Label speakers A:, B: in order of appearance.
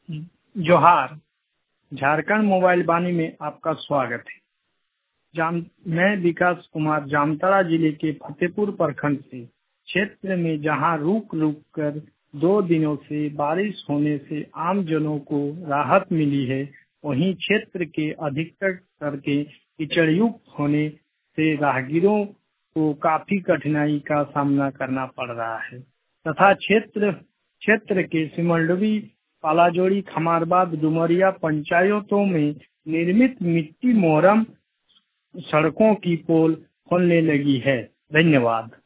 A: जोहार। झारखंड मोबाइल वाणी में आपका स्वागत है। मैं विकास कुमार जामताड़ा जिले के फतेहपुर प्रखंड से क्षेत्र में जहां रुक रुक कर 2 दिनों से बारिश होने से आम जनों को राहत मिली है, वहीं क्षेत्र के अधिकतर सड़कें कीचड़युक्त होने से राहगीरों को काफी कठिनाई का सामना करना पड़ रहा है तथा क्षेत्र के सिमलडोभी, पालाजोड़ी, खमारबाद, डुमरिया पंचायतों में निर्मित मिट्टी मोरम सड़कों की पोल खुलने लगी है। धन्यवाद।